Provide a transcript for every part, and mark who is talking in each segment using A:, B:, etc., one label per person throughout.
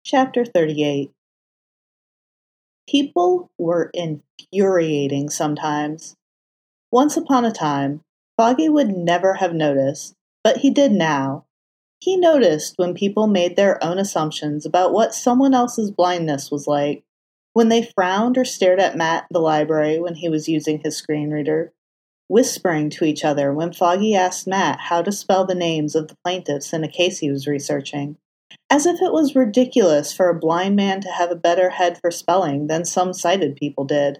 A: Chapter 38. People were infuriating sometimes. Once upon a time, Foggy would never have noticed, but he did now. He noticed when people made their own assumptions about what someone else's blindness was like, when they frowned or stared at Matt in the library when he was using his screen reader, whispering to each other when Foggy asked Matt how to spell the names of the plaintiffs in a case he was researching, as if it was ridiculous for a blind man to have a better head for spelling than some sighted people did.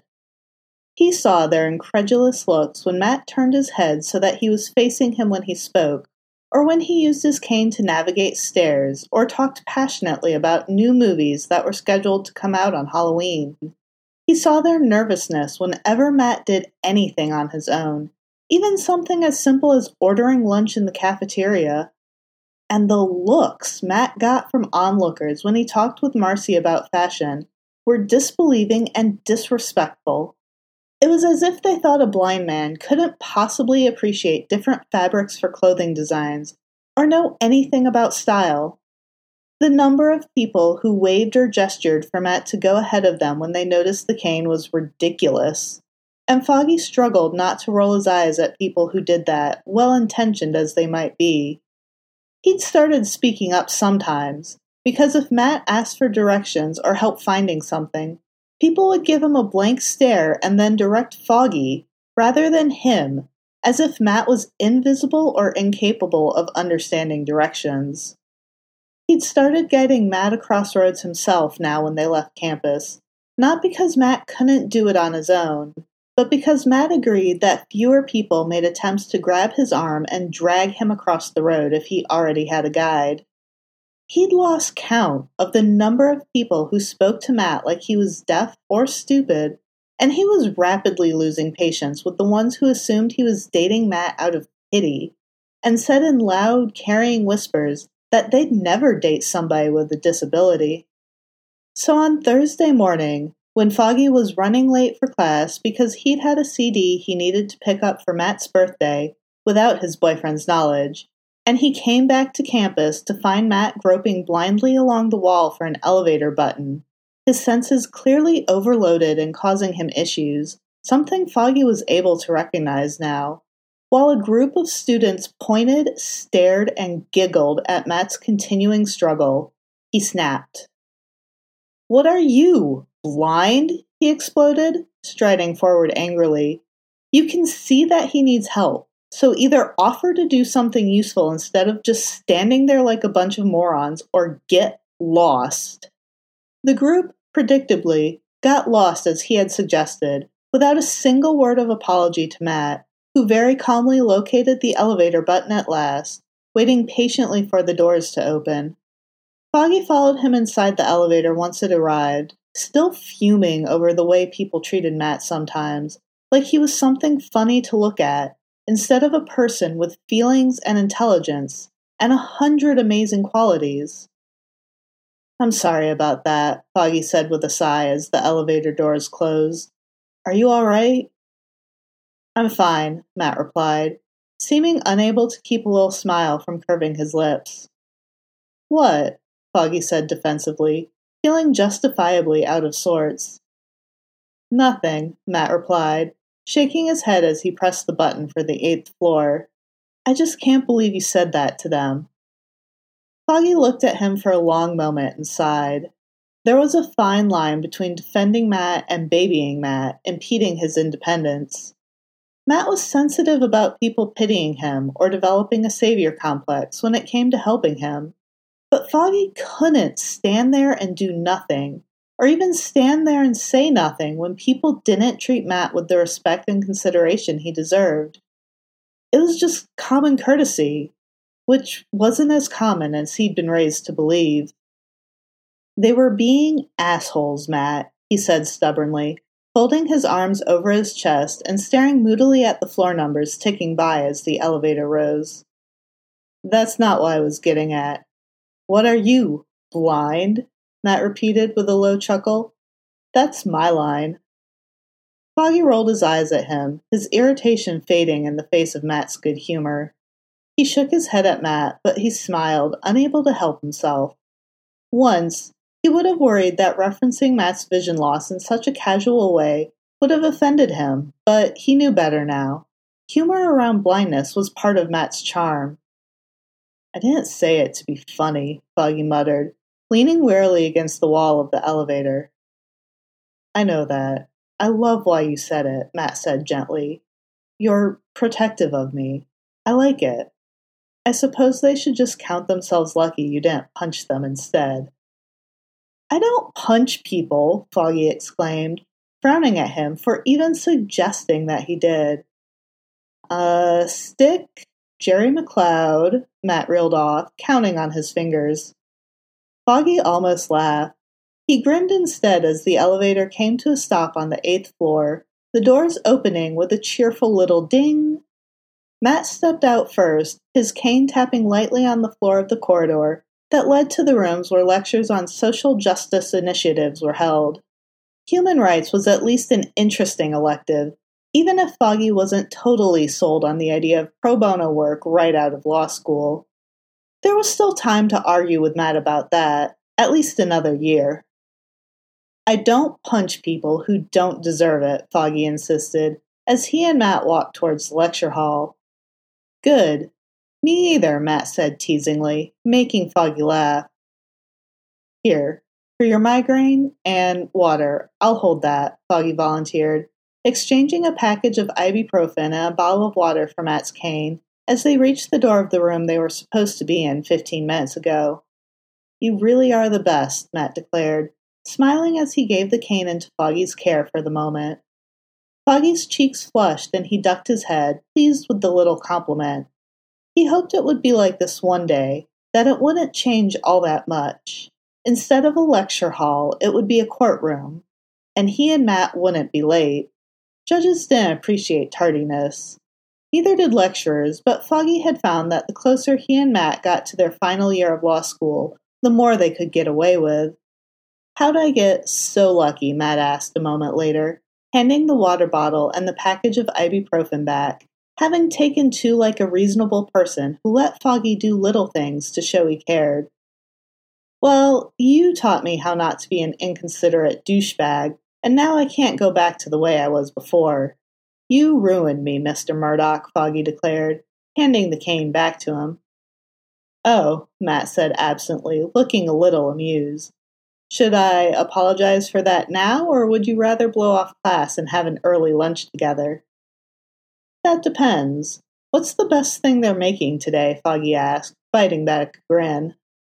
A: He saw their incredulous looks when Matt turned his head so that he was facing him when he spoke, or when he used his cane to navigate stairs, or talked passionately about new movies that were scheduled to come out on Halloween. He saw their nervousness whenever Matt did anything on his own, even something as simple as ordering lunch in the cafeteria. And the looks Matt got from onlookers when he talked with Marcy about fashion were disbelieving and disrespectful. It was as if they thought a blind man couldn't possibly appreciate different fabrics for clothing designs or know anything about style. The number of people who waved or gestured for Matt to go ahead of them when they noticed the cane was ridiculous, and Foggy struggled not to roll his eyes at people who did that, well-intentioned as they might be. He'd started speaking up sometimes, because if Matt asked for directions or help finding something, people would give him a blank stare and then direct Foggy, rather than him, as if Matt was invisible or incapable of understanding directions. He'd started guiding Matt across roads himself now when they left campus, not because Matt couldn't do it on his own, but because Matt agreed that fewer people made attempts to grab his arm and drag him across the road if he already had a guide. He'd lost count of the number of people who spoke to Matt like he was deaf or stupid, and he was rapidly losing patience with the ones who assumed he was dating Matt out of pity, and said in loud, carrying whispers that they'd never date somebody with a disability. So on Thursday morning, when Foggy was running late for class because he'd had a CD he needed to pick up for Matt's birthday without his boyfriend's knowledge, and he came back to campus to find Matt groping blindly along the wall for an elevator button, his senses clearly overloaded and causing him issues, something Foggy was able to recognize now, while a group of students pointed, stared, and giggled at Matt's continuing struggle, he snapped. "What are you, blind?" he exploded, striding forward angrily. "You can see that he needs help, so either offer to do something useful instead of just standing there like a bunch of morons, or get lost." The group, predictably, got lost as he had suggested, without a single word of apology to Matt, who very calmly located the elevator button at last, waiting patiently for the doors to open. Foggy followed him inside the elevator once it arrived, still fuming over the way people treated Matt sometimes, like he was something funny to look at, instead of a person with feelings and intelligence, and 100 amazing qualities. "I'm sorry about that," Foggy said with a sigh as the elevator doors closed. "Are you all right?" "I'm fine," Matt replied, seeming unable to keep a little smile from curving his lips. "What?" Foggy said defensively, feeling justifiably out of sorts. "Nothing," Matt replied, shaking his head as he pressed the button for the 8th floor. "I just can't believe you said that to them." Foggy looked at him for a long moment and sighed. There was a fine line between defending Matt and babying Matt, impeding his independence. Matt was sensitive about people pitying him or developing a savior complex when it came to helping him. But Foggy couldn't stand there and do nothing, or even stand there and say nothing when people didn't treat Matt with the respect and consideration he deserved. It was just common courtesy, which wasn't as common as he'd been raised to believe. "They were being assholes, Matt," he said stubbornly, folding his arms over his chest and staring moodily at the floor numbers ticking by as the elevator rose. "That's not what I was getting at." "What are you, blind?" Matt repeated with a low chuckle. "That's my line." Foggy rolled his eyes at him, his irritation fading in the face of Matt's good humor. He shook his head at Matt, but he smiled, unable to help himself. Once, He would have worried that referencing Matt's vision loss in such a casual way would have offended him, but he knew better now. Humor around blindness was part of Matt's charm. I didn't say it to be funny, Foggy muttered, leaning wearily against the wall of the elevator. I know that. I love why you said it, Matt said gently. You're protective of me. I like it. I suppose they should just count themselves lucky you didn't punch them instead. I don't punch people, Foggy exclaimed, frowning at him for even suggesting that he did. Stick, Jerry McLeod, Matt reeled off, counting on his fingers. Foggy almost laughed. He grinned instead as the elevator came to a stop on the 8th floor, the doors opening with a cheerful little ding. Matt stepped out first, his cane tapping lightly on the floor of the corridor that led to the rooms where lectures on social justice initiatives were held. Human rights was at least an interesting elective, even if Foggy wasn't totally sold on the idea of pro bono work right out of law school. There was still time to argue with Matt about that, at least another year. I don't punch people who don't deserve it, Foggy insisted, as he and Matt walked towards the lecture hall. Good. Me either, Matt said teasingly, making Foggy laugh. Here, for your migraine and water, I'll hold that, Foggy volunteered, exchanging a package of ibuprofen and a bottle of water for Matt's cane as they reached the door of the room they were supposed to be in 15 minutes ago. You really are the best, Matt declared, smiling as he gave the cane into Foggy's care for the moment. Foggy's cheeks flushed and he ducked his head, pleased with the little compliment. He hoped it would be like this one day, that it wouldn't change all that much. Instead of a lecture hall, it would be a courtroom, and he and Matt wouldn't be late. Judges didn't appreciate tardiness. Neither did lecturers, but Foggy had found that the closer he and Matt got to their final year of law school, the more they could get away with. How'd I get so lucky, Matt asked a moment later, handing the water bottle and the package of ibuprofen back, having taken two like a reasonable person who let Foggy do little things to show he cared. Well, you taught me how not to be an inconsiderate douchebag, and now I can't go back to the way I was before. You ruined me, Mr. Murdoch, Foggy declared, handing the cane back to him. Oh, Matt said absently, looking a little amused. Should I apologize for that now, or would you rather blow off class and have an early lunch together? That depends. What's the best thing they're making today? Foggy asked, fighting back a grin.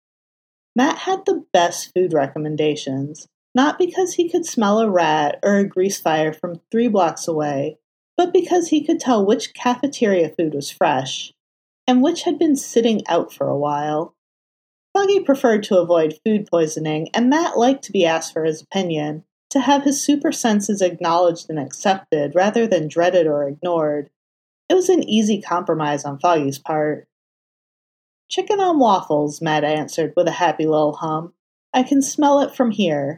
A: Matt had the best food recommendations, not because he could smell a rat or a grease fire from 3 blocks away, but because he could tell which cafeteria food was fresh, and which had been sitting out for a while. Foggy preferred to avoid food poisoning, and Matt liked to be asked for his opinion, to have his super senses acknowledged and accepted rather than dreaded or ignored. It was an easy compromise on Foggy's part. Chicken on waffles, Matt answered with a happy little hum. I can smell it from here.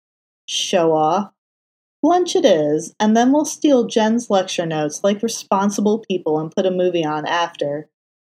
A: Show off. Lunch it is, and then we'll steal Jen's lecture notes like responsible people and put a movie on after.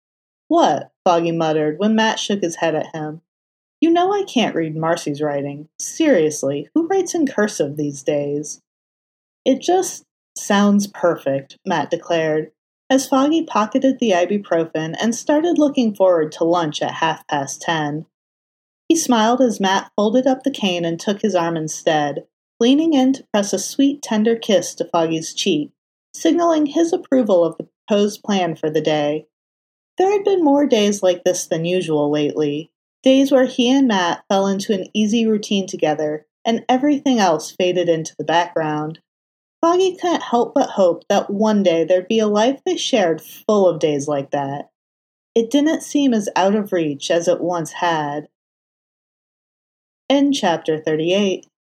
A: What? Foggy muttered when Matt shook his head at him. You know I can't read Marcy's writing. Seriously, who writes in cursive these days? It just sounds perfect, Matt declared, as Foggy pocketed the ibuprofen and started looking forward to lunch at 10:30. He smiled as Matt folded up the cane and took his arm instead, leaning in to press a sweet, tender kiss to Foggy's cheek, signaling his approval of the proposed plan for the day. There had been more days like this than usual lately, days where he and Matt fell into an easy routine together, and everything else faded into the background. Foggy couldn't help but hope that one day there'd be a life they shared full of days like that. It didn't seem as out of reach as it once had. In Chapter 38.